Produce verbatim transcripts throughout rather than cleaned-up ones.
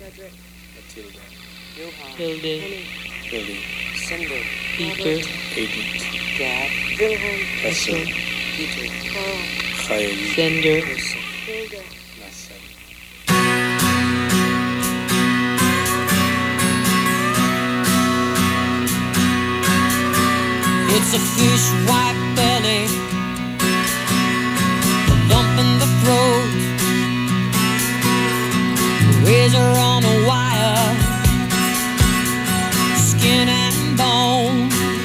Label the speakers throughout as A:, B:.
A: Frederick,
B: Matilda,
A: Johann,
C: Hilde,
A: Henny,
B: Billy,
A: Sender,
C: Peter,
B: Edith,
A: Gad, Wilhelm,
B: Hessel,
A: Peter, Carl,
B: Chael,
C: Sender,
B: Joseph,
A: Hilda,
B: Nasser.
D: It's a fish white belly, a lump in the throat, a razor on a wire, skin and bone,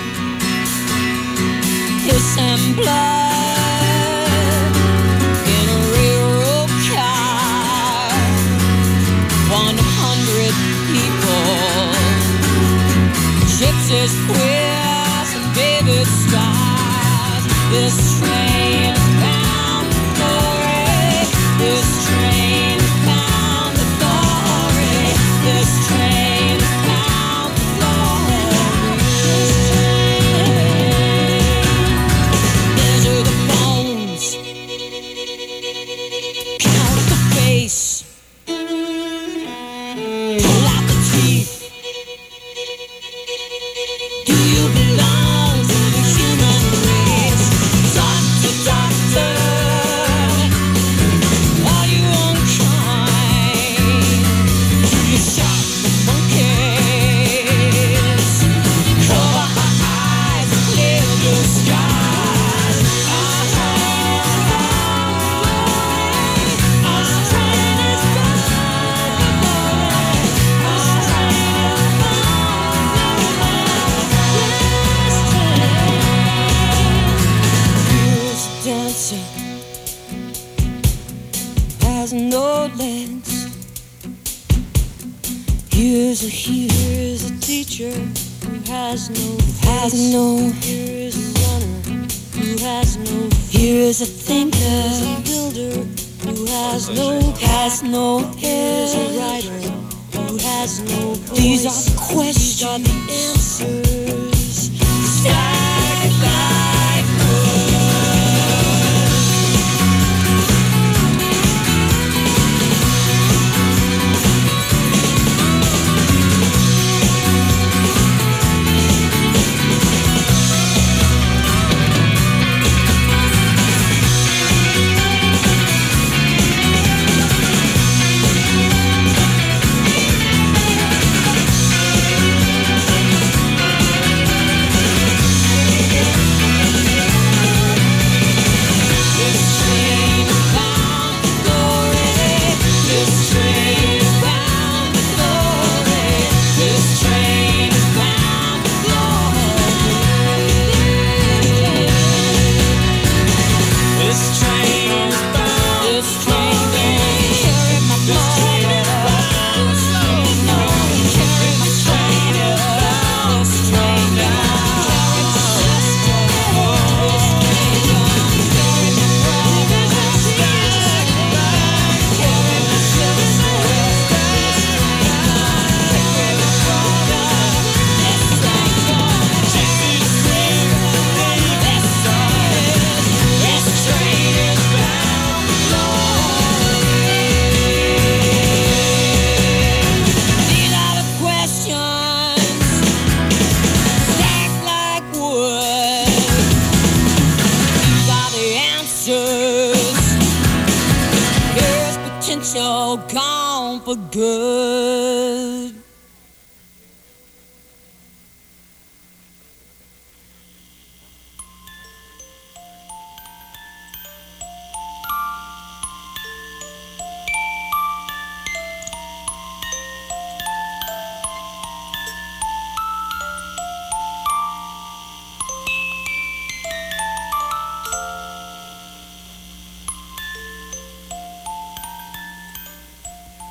D: hiss and blood in a railroad car. One hundred people, gypsies, queers, and David stars. This train is bound for glory. This train is bound for glory. This train is bound for glory. This train. Measure the bones, count the face, pull out the teeth. Do you belong to the human race? Doctor, doctor, are you unkind? Do you shock the monkeys? Cover her eyes and clear the skies. Our train is bound for glory. Our train is Here's a dancer has no legs. Here's a here's a teacher who has no has no. Here's a runner who has no. Here's a thinker, here's a builder who has no has no. Here's a writer who has no voice. These are the questions. These are the answers. Stack like wood. This train is bound for glory. This train is bound for glory. This train is bound for glory. This train is bound. This train don't carry my blood. This train don't carry my train. This train don't carry my sister. This train don't carry my brother. This train don't carry my sister. This train don't carry my brother. This train don't carry my sister. This train is bound for glory. These are the questions stacked like wood. These are the answers. Here's potential gone for good.